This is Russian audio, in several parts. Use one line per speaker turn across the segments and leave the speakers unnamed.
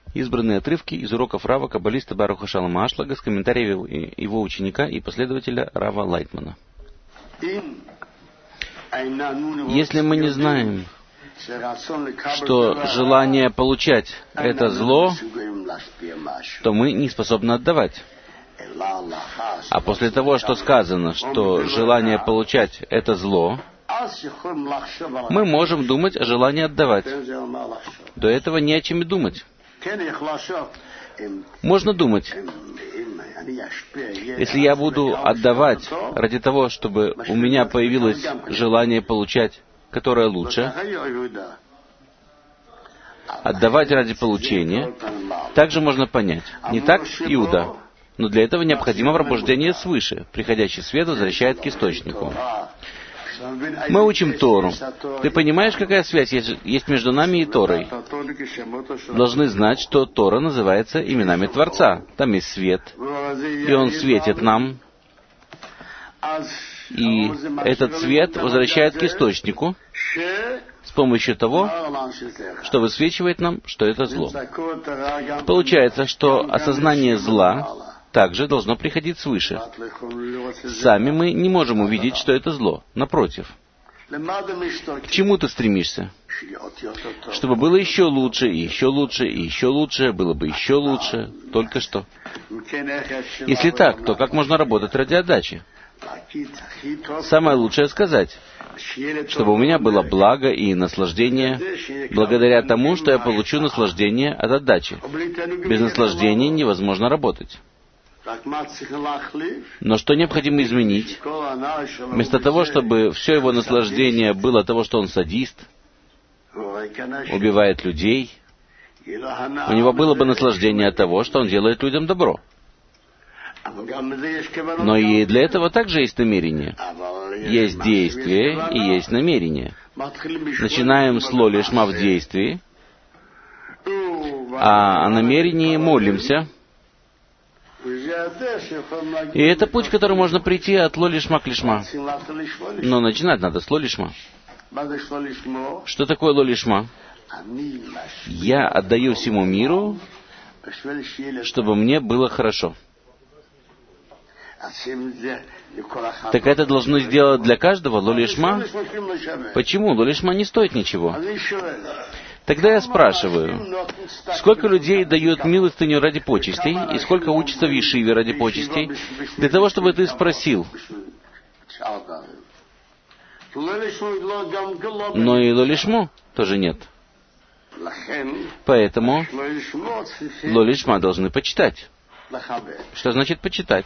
Избранные отрывки из уроков Рава каббалиста Баруха Шалома Ашлага с комментариев его ученика и последователя Рава Лайтмана. Если мы не знаем, что желание получать — это зло, то мы не способны отдавать. А после того, что сказано, что желание получать — это зло, мы можем думать о желании отдавать. До этого не о чем и думать. Можно думать, если я буду отдавать ради того, чтобы у меня появилось желание получать, которое лучше, отдавать ради получения, также можно понять. Не так, Иуда? Но для этого необходимо пробуждение свыше. Приходящий свет возвращает к источнику. Мы учим Тору. Ты понимаешь, какая связь есть между нами и Торой? Должны знать, что Тора называется именами Творца. Там есть свет, и Он светит нам. И этот свет возвращает к источнику с помощью того, что высвечивает нам, что это зло. Получается, что осознание зла также должно приходить свыше. Сами мы не можем увидеть, что это зло. Напротив. К чему ты стремишься? Чтобы было еще лучше, и еще лучше, и еще лучше, было бы еще лучше. Только что. Если так, то как можно работать ради отдачи? Самое лучшее сказать, чтобы у меня было благо и наслаждение благодаря тому, что я получу наслаждение от отдачи. Без наслаждения невозможно работать. Но что необходимо изменить? Вместо того, чтобы все его наслаждение было того, что он садист, убивает людей, у него было бы наслаждение от того, что он делает людям добро. Но и для этого также есть намерение. Есть действие и есть намерение. Начинаем с лоли шма в действии, а о намерении молимся. И это путь, к которому можно прийти от ло лишма к лишма. Но начинать надо с ло лишма. Что такое ло лишма? Я отдаю всему миру, чтобы мне было хорошо. Так это должно сделать для каждого ло лишма? Почему? Ло лишма не стоит ничего. Тогда я спрашиваю, сколько людей дают милостыню ради почестей, и сколько учатся в ешиве ради почестей, для того, чтобы ты спросил. Но и ло лишмо тоже нет. Поэтому ло лишма должны почитать. Что значит почитать?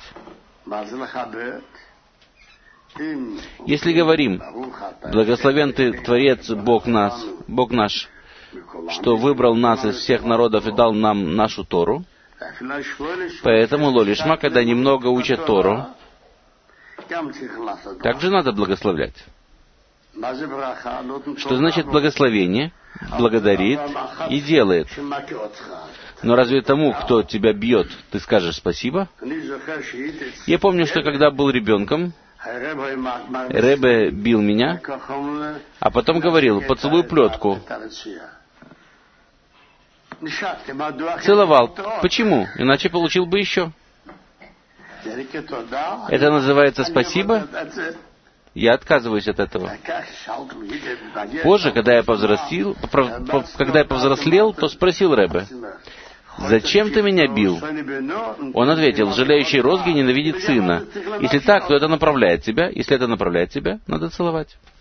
Если говорим, благословен ты, Творец, Бог наш, что выбрал нас из всех народов и дал нам нашу Тору. Поэтому ло лишма, когда немного учат Тору, также надо благословлять. Что значит благословение? Благодарит и делает. Но разве тому, кто тебя бьет, ты скажешь спасибо? Я помню, что когда был ребенком, Ребе бил меня, а потом говорил, поцелуй плетку. Целовал. Почему? Иначе получил бы еще. Это называется спасибо? Я отказываюсь от этого. Позже, когда я повзрослел, то спросил Ребе, «Зачем ты меня бил?» Он ответил, «Жалеющий розги ненавидит сына. Если так, то это направляет тебя. Если это направляет тебя, надо целовать».